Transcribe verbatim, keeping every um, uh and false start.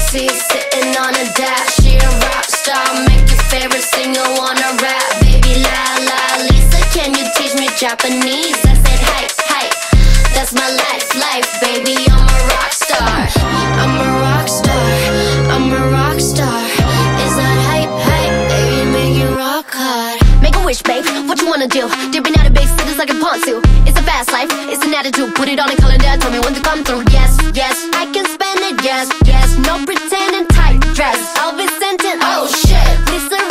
seat, sitting on a dash. She a rock star, make your favorite singer wanna rap. Baby la la Lisa, can you teach me Japanese? I said hi, hi, that's my life, life, baby, I'm a rock star. I'm a rock star, I'm a rock star. Is that hype, hype, baby, make it rock hard. Make a wish, babe, what you wanna do? Dipping out of big cities like a pontoon. It's a fast life, it's an attitude. Put it on a calendar, tell me when to come through. Yes, yes, I can spend it, yes, yes. No pretending, tight dress, Elvis Stanton, oh shit. Listen